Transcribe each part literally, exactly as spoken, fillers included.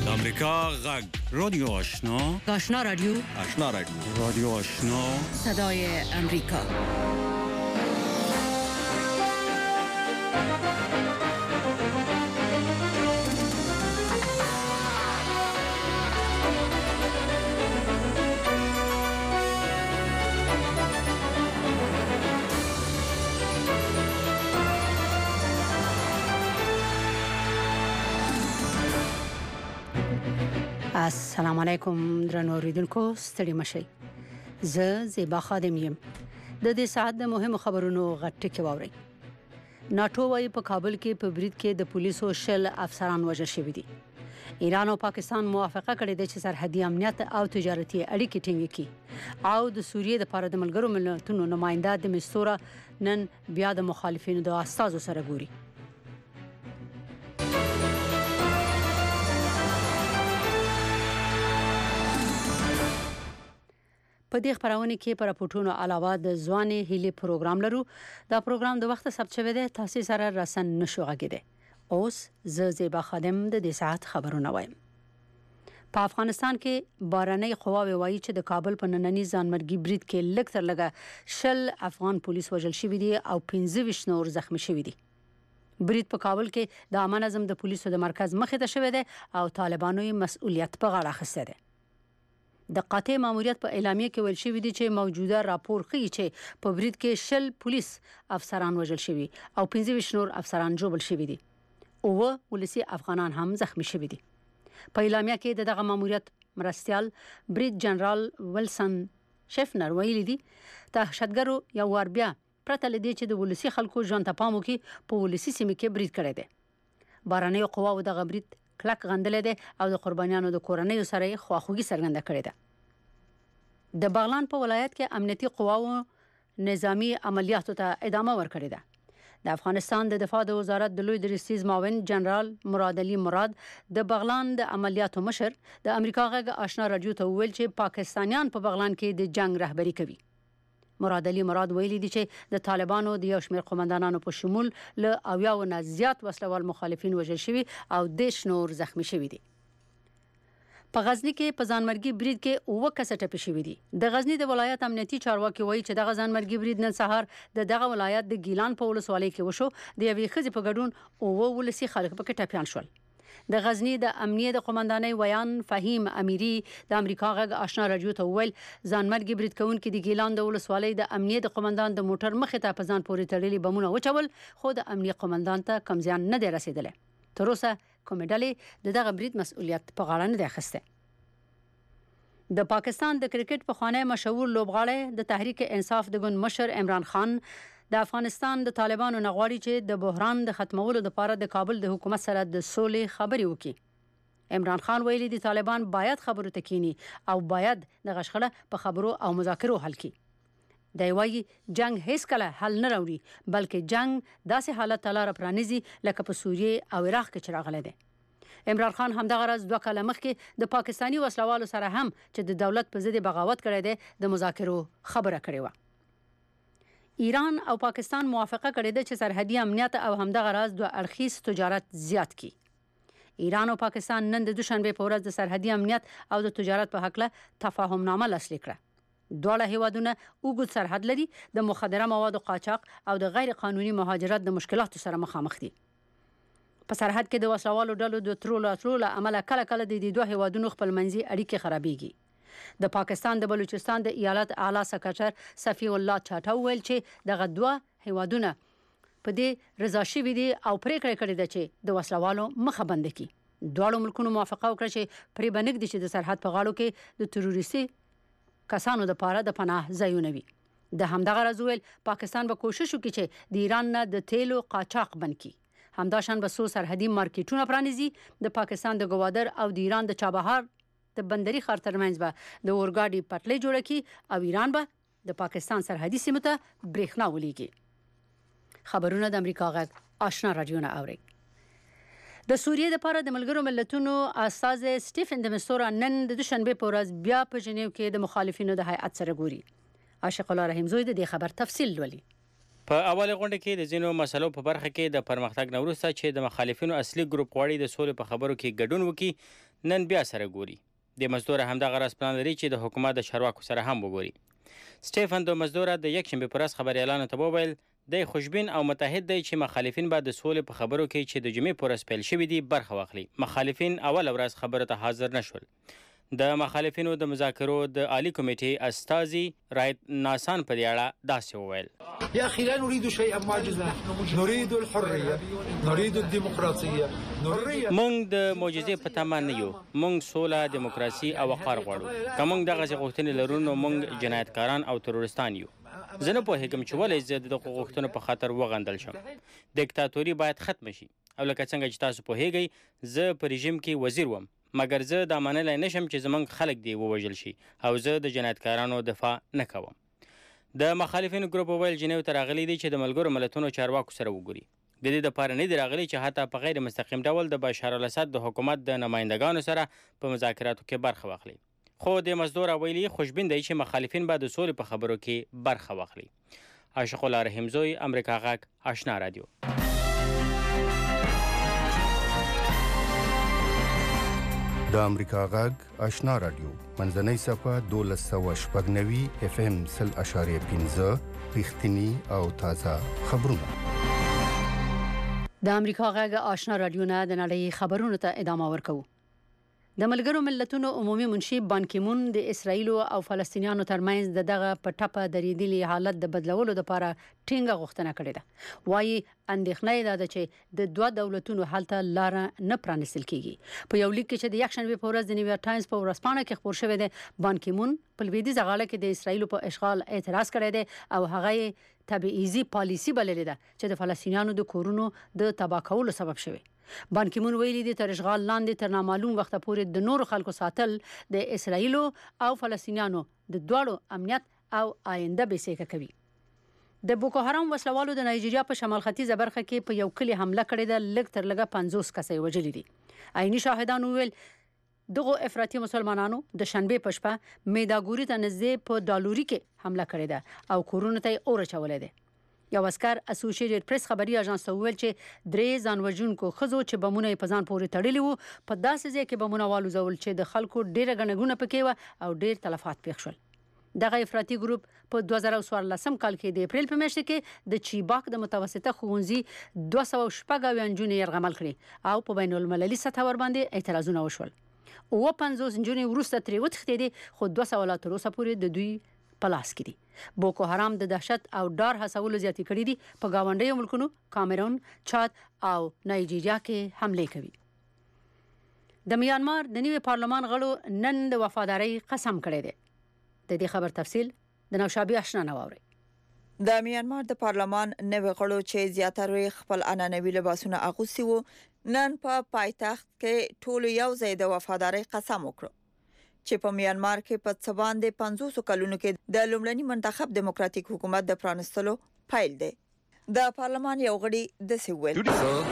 امریکا غږ رادیو آشنا آشنا رادیو آشنا رادیو رادیو آشنا صدای امریکا. السلام علیکم درنو اوریدونکو، ستړي مشئ. زه زیبا خادم یم. د دې ساعت د مهمو خبرونو غټ کې واورئ. ناتو وايي په کابل کې په برید کې د پولیسو شل افسران وژل شوي دي. ایران او پاکستان موافقه کړې ده چې سرحدي امنیت او تجارتي اړیکې ټینګ کړي. او د سوریې د لپاره د ملګرو ملتونو نماینده د مستوره نن بیا د مخالفینو د استازو سره ګوري. په دې خبرونه کې پر راپورټونو علاوه د ځواني هلي پروګرام لرو. دا پروګرام د وخت ثبت شوی دی، تاسو سره رسن نشو غږیده. اوس زه زیبا خادم د دې ساعت خبرونه وایم. په افغانستان کې بارنۍ قواوې وایي چې د کابل په نننی ځانمرګي برید کې لږ تر لږه شل افغان پولیس وژل شوي دي او پنځه ویشت نور زخمی شوي دي. برید په کابل کې د عامه نظم د پولیسو د مرکز مخې ته شوی دی او طالبانو یې مسؤلیت په غاړه اخیستی دی. د قاطع ماموریت په اعلامیه کې ویل شوی دی چې موجوده راپور ښیي چې په برید کې شل پولیس افسران وژل شوي او پنځه ویشت نور افسران ژوبل شوي دي. اووه ولسي افغانان هم زخمی شوي دي. په اعلامیه کې د دغه ماموریت مرستیال برید جنرال ویلسن شفنر ویلي دي دهشتګرو یو وار بیا پرته له دې چې د ولسي خلکو ژوند ته پام وکړي په ولسي سیمه کې برید کړی دی. بهرنیو قواو دغه برید کلک غندلې ده او د قربانیانو د کورنیو سره خواخوږي څرګنده کړې ده. د بغلان په ولایت کې امنیتي قواو نظامی عملیاتو ته ادامه ورکړې ده. د افغانستان د دفاع د وزارت د لوی درسیز معاون جنرال مراد علي مراد د بغلان د عملیاتو مشر د امریکا غږ آشنا رادیو ته ویل چې پاکستانیان په بغلان کې د جنگ رهبری کوي. مراد علي مراد ویلي دي چې د طالبانو د یو شمېر قومندانانو په شمول له اویاو نه زیات وسلوال مخالفین وژل شوي او دېرش نور زخمی شوي دي. په غزني کې په ځانمرګي برید کې اووه کسه ټپي شوي دي. د غزني د ولایت امنیتي چارواکي وایي چې دغه ځانمرګي برید نن سهار د دغه ولایت د ګیلان په ولسوالۍ کې وشو. د یوې ښځې په ګډون اووه ولسي خلک پکې ټپیان شول. د غزنی د امنیه د قومندانۍ ویان فهیم امیری د امریکا غږ آشنا رادیو ته ویل ځانمرګي برید کوونکي د ګیلان د ولسوالۍ د امنیه د قومندان د موټر مخې ته په ځان پورې تړلي بمونه وچول، خو د امنیه قومندان ته کم زیان نه دی رسیدلی. تر اوسه کومې ډلې د دغه برید مسؤلیت په غاړه نه دی اخیستی. د پاکستان د کرکټ پخوانی مشهور لوبغاړی د تحریک انصاف د ګوند مشر عمران خان د افغانستان د طالبانو نه غواړي چې د بحران د ختمولو لپاره د کابل د حکومت سره د سولې خبرې وکړي. عمران خان ویلي دي طالبان باید خبرو ته کینی او باید د غشخړه په خبرو او مذاکرو حل کړي. دی وايي جنگ هیڅ کله حل نه راوړي، بلکې جنگ داسې حالت ته لاره پرانیزي لکه په سوریې او عراق کې چې راغلی دی. عمران خان همدغه راز دوه کاله مخکې د پاکستاني وسلوالو سره هم چې د دولت په ضد بغاوت کړی دی د مذاکرو خبره کړې وه. ایران او پاکستان موافقه کړې ده چې سرحدي امنیت او همدغه راز دوه اړخیز تجارت زیات کړي. ایران او پاکستان نن د دوشنبه په ورځ د سرحدي امنیت او د تجارت په هکله تفاهمنامه لاسلیک کړه. دواړه هیوادونه اوږد سرحد لري، د مخدره موادو قاچاق او د غیر قانوني مهاجرت د مشکلاتو سره مخامخ دي. په سرحد کې د وسلوالو ډلو د ترولو اترو له امله کله کله د دې دوه هیوادونو خپلمنځي اړیکې خرابېږي. د پاکستان د بلوچستان د ایالت اعلی سکرټر صفی الله چاټا ویل چې دغه دوه هیوادونه په دې رضا شوي دي او پریکړه کړې ده چې د وسلوالو مخه بند کړي. دواړو ملکونو موافقه وکړه چې پرې به نږدې چې د سرحد په غاړو کې د تروریستي کسانو لپاره د پناه ځایونه وي. د همدغه راز ویل پاکستان به کوشش وکړي چې د ایران نه د تیلو قاچاق بند کړي. همداشان به څو سرحدي مارکیټونه پرانیزي. د پاکستان د ګوادر او د ایران د چابهار د بندري ښار ترمنځ به د اورګاډي پټلۍ جوړه کړي او ایران به د پاکستان سرحدي سیمو ته برېښنا ولېږي. خبرونه د امریکا غږ آشنا رادیو نه اورئ. د سوریې لپاره د ملګرو ملتونو استازی سټیفن د مستوره نن د دوشنبه په ورځ بیا په ژنیو کې د مخالفینو د هیئت سره ګوري. عاشق الله رحیم زوی د دې خبر تفصیل لولي. په اوله غونډه کې د ځینو مسلو په برخه کې د پرمختګ نه وروسته چې د مخالفینو اصلي ګروپ غواړي د سولې په خبرو کې ګډون وکړي، نن بیا سره ګوري. د مزدور همدغه راز پلان لري چې د حکومت د چارواکو سره هم وګوري. سټیفن دو مزدور د یکشنبه پر ورځ خبريالانو ته وویل د خوشبین او متحد دی چې مخالفین به د سولې په خبرو کې چې د جمعې پر ورځ پیل شوي دي برخه واخلي. مخالفین اول ورځ خبرو ته حاضر نشول. د مخالفینو د مذاکرو د عالی کمیټې استازي رایت ناسان په دې اړه داسې وویل: يا اخي لا نريد شيئا معجزا، نريد الحريه، نريد الديمقراطيه، نريد موږ د معجزې په تمه نه یو، موږ سوله، دیموکراسي او وقار غواړو. که موږ دغسې غوښتنې لرو نو موږ جنایتکاران او ترورستان یو. زه نه پوهېږم چې ولې زه د دغو غوښتنو په خاطر وغندل شم. دیکتاتوري باید ختمه شي او لکه څنګه چې تاسو پوهېږئ زه په رژیم کې وزیر وم، مګر زه دا منلی نشم چې زموږ خلک دې ووژل شي او زه د جنایتکارانو دفاع نه کوم. د مخالفینو ګروپ وویل جنیو ته راغلی دی چې د ملګرو ملتونو چارواکو سره وګوري. د دې دپاره نه دی راغلی چې حتی په غیر مستقیم ډول د بشار الاسد د حکومت د نمایندګانو سره په مذاکراتو کې برخه واخلي. خو د مزدور ویلي خوشبین دی چې مخالفین به د سولې په خبرو کې برخه واخلي. عاشق الله رحیمزوی، امریکا غږ، آشنا رادیو. د امریکا غږ آشنا رادیو منځنۍ صفحه دولس سوه شپږ نوي اف ام سل اشاریه پنځه رښتیني او تازه خبرونه. د امریکا غږ آشنا رادیو نه د نړۍ خبرونو ته ادامه ورکوو. د ملګرو ملتونو عمومي منشي بان کی مون د اسرایل او فلسطینیانو ترمنځ د دغه پټپه دریدلي حالت د بدلولو لپاره ټینګه غوښتنه کړې ده. وايي اندېښنه ده چې د دوه دولتونو حل ته لار نه پرانیستل کیږي. په یو لیک کې چې د یکشنبه په ورځ د نیویارک ټایمز په ورځپاڼه کې خپور شوی دی، بان کی مون په لویدیځه غاړه کې د اسرایل په اشغال اعتراض کړی دی او هغه تبعیضي پالیسي بللې ده چې د فلسطینیانو د کورونو د تباه کولو سبب شوی. بان کی مون ویلي دي تر اشغال لاندې تر نامعلوم وخت پورې د نورو خلکو ساتل د اسرایل او فلسطینیانو د دواړو امنیت او آینده بېسیکه کوي. د بوکو حرام وسلوالو د نایجیریا په شمال ختیځه برخه کې په یو کلی حمله کړې ده. لږ تر لږه پنځوس کسه وژلي دي. عیني شاهدان وویل دغه افراطي مسلمانانو د شنبه په شپه میداګوري ته نږدې په ډالوري کې حمله کړې ده او کورونو ته اور چولې ده. یو اسکر اسوسییټډ پریس خبري اژانس ته وویل چې درې ځانوژونکو ښځو چې بمونه یې په ځان پورې تړلي وو په داسې ځای کې بمونه والوځول چې د خلکو ډېره ګڼه ګوڼه پکې وه او ډېر تلفات پېښ شول. دغه افراطي ګروپ په دوه زره څوارلسم کال کې د اپریل په میاشت کې د چیباک د متوسطه ښوونځي دوه سوه شپږ اویا نجونې یرغمل کړې او په بین المللي سطح ورباندې اعتراضونه وشول. اووه پنځوس نجونې وروسته ترې وتښتېدې خو دوه سوه لا تر اوسه پورې د دوی په لاس کې دي. بوکو حرام د دهشت او ډار هڅولو زیاتې کړي دي. په ګاونډیو ملکونو کامرون، چاد او نایجیریا کې حمله کوي. د میانمار د نوي پارلمان غړو نن د وفادارۍ قسم کړی دی. د دې خبر تفصیل د نوشابه آشنا نواوري. د میانمار د پارلمان نوي غړو چې زیاتره خپل عنعنوي لباسونه اغوستي وو نن په پا پایتخت کې ټول یو ځای د وفادارۍ قسم وکړ چې په میانمار کې په څه باندې پنځوس کلونو کې د لومړني منتخب دیموکراتیک حکومت د پرانستلو پیل دی. د پارلمان یو غړي د سیول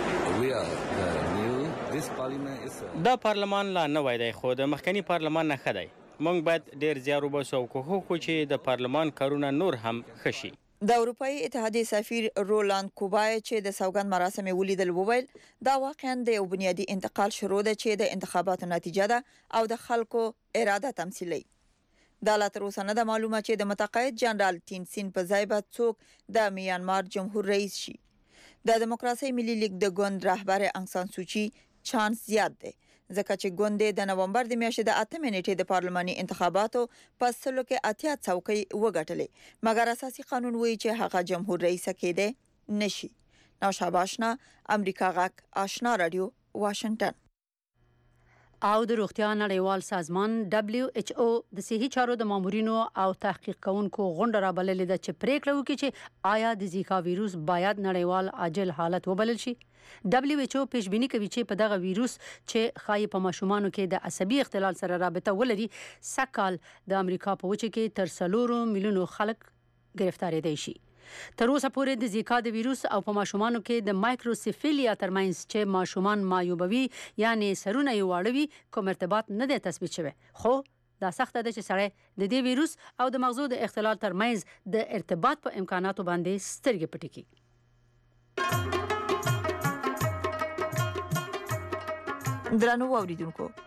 دا پارلمان لا نه وای دی خو د مخکنی پارلمان نه ښه دی. موږ باید ډیر زیار وباسو او کوښښ چې د پارلمان کارونه نور هم ښه شي. د اروپאי اتحادیې سفیر رولاند کوبای چې د سوګند مراسم ولیدل وویل دا واقعا د یو بنیادی انتقال شروع ده چې د انتخاباتو نتیجه ده او د خلکو اراده تمثیلي. دا لا تر اوسه نه ده معلومه چې د متقاعد جنرال تین سین په ځای به څوک د میانمار جمهور رئیس شي. د دیموکراسي ملي لیگ د ګوند رهبر انګ سان سوچي چانس زیات دی ځکه چې ګوند د نومبر د میاشتې د اتمې نیټې د پارلماني انتخاباتو په سلو کې اتیا څوکۍ وګټلې مګر اساسي قانون وایي چې هغه جمهور رئیس کېده نشي. نوشابه آشنا، امریکا غږ آشنا رادیو، واشنگټن. او د روغتیا نړیوال سازمان دبليو ایچ او د صحي چارو د مامورینو او تحقیق کوونکو غونډه را بللې ده چې پریکړه وکړي چې آیا د زیکا ویروس باید نړیوال عاجل حالت وبلل شي. دبليو ایچ او پیشبینی کوي چې په دغه ویروس چې خای په ماشومانو کې د عصبي اختلال سره رابطه ولري سکهال د امریکا په وچه کې تر څلورو میلیونو خلک گرفتار دي شي. تر اوسه پورې د زیکا د ویروس او په ماشومانو کې د مایکروسیفیلیا ترمنځ چې ماشومان مایوبوي یعنی سرونه یې واړوي کوم ارتباط نه دی تثبیت شوی. خو دا سخته ده چې سړی د دې ویروس او د مغزو د اختلال ترمنځ د ارتباط په امکاناتو باندې سترګې پټې کړي. درنو اوریدونکو